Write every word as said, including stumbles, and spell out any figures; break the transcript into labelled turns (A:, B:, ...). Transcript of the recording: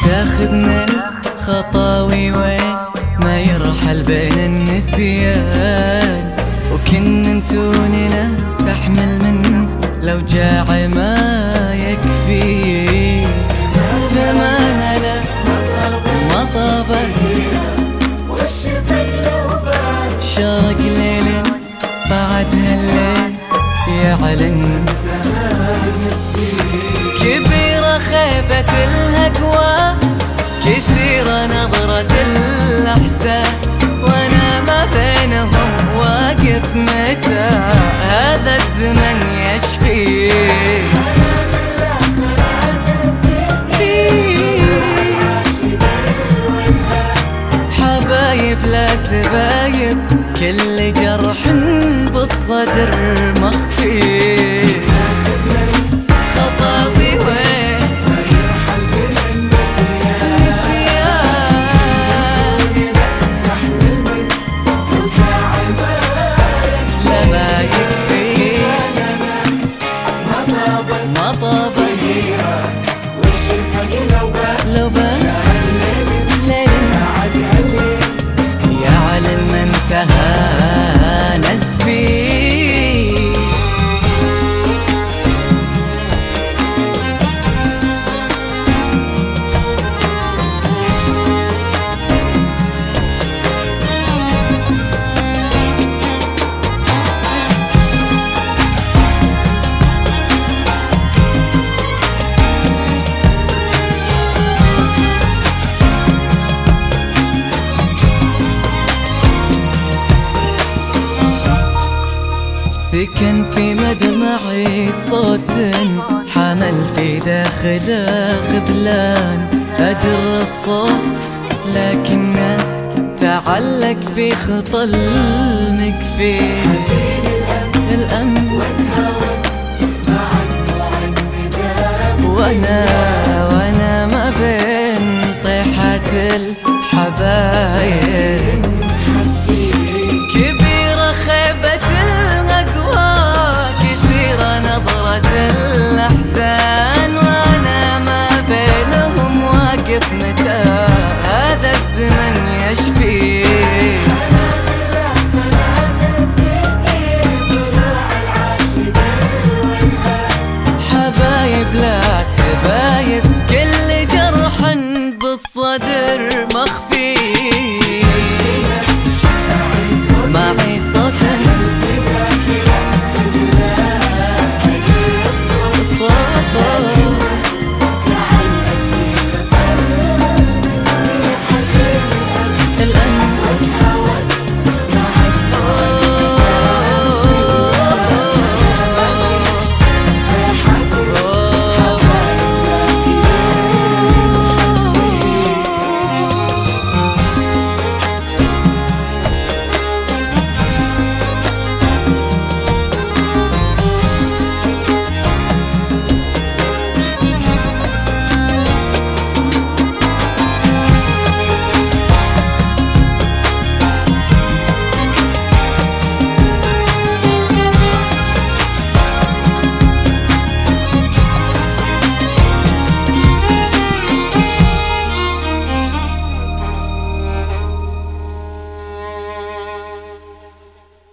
A: تاخذنا الخطاوي وين ما يرحل بين النسيان، وكن انتوننا تحمل من لو جاع ما يكفي. زمان لا ما طابت شرق ليل بعد هالليل يعلن كبيرة خيبة الهكوى، كثيرة نظرة الأحزان، وانا ما بينهم واقف متى هذا الزمن يشفي. حبايب لا سبايب كل جرح بالصدر مخفي. خطاوي وين لو بان يعلن ما انتهى نسبي. سكن في مدمعي صوت حمل في داخله خذلان، أجر الصوت لكنه تعلق في خطى المكفي. الأمس وانا